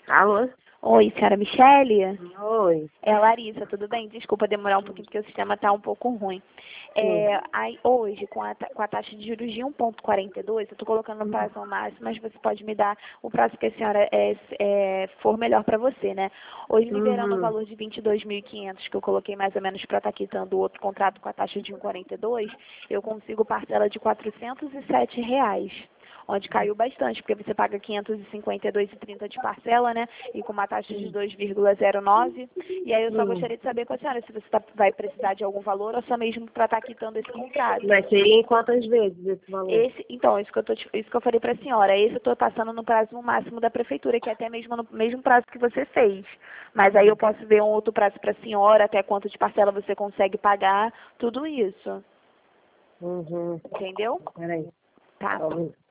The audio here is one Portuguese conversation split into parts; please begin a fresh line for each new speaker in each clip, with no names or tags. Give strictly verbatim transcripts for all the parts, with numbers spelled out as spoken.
Alô?
Oi, senhora Michele?
Oi.
É a Larissa, tudo bem? Desculpa demorar um pouquinho porque o sistema está um pouco ruim. É, aí, hoje, com a, ta- com a taxa de juros de um vírgula quarenta e dois, eu estou colocando no prazo ao máximo, mas você pode me dar o prazo que a senhora é, é, for melhor para você, né? Hoje, liberando o
Uhum.
valor de vinte e dois mil e quinhentos, que eu coloquei mais ou menos para estar quitando o outro contrato com a taxa de um vírgula quarenta e dois, eu consigo parcela de quatrocentos e sete reais. Onde caiu bastante, porque você paga quinhentos e cinquenta e dois reais e trinta centavos de parcela, né? E com uma taxa de dois vírgula zero nove. E aí eu só
Hum.
gostaria de saber com a senhora se você tá, vai precisar de algum valor ou só mesmo para estar quitando esse contrato.
Mas seria em quantas vezes esse valor?
Esse, então, isso que eu, tô, te- isso que eu falei para a senhora, esse eu estou passando no prazo máximo da prefeitura, que é até mesmo no mesmo prazo que você fez. Mas aí eu posso ver um outro prazo para a senhora, até quanto de parcela você consegue pagar, tudo isso.
Uhum.
Entendeu?
Peraí.
Tá.
Só um minuto.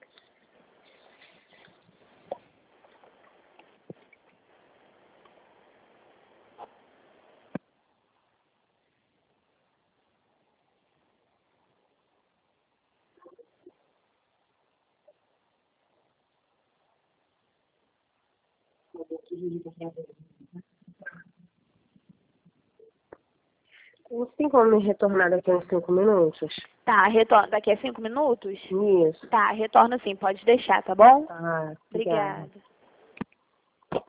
Você tem como me retornar daqui a uns cinco minutos?
Tá, retorno daqui a cinco minutos?
Isso.
Tá, retorno sim, pode deixar, tá bom?
Ah, obrigada.
Obrigada.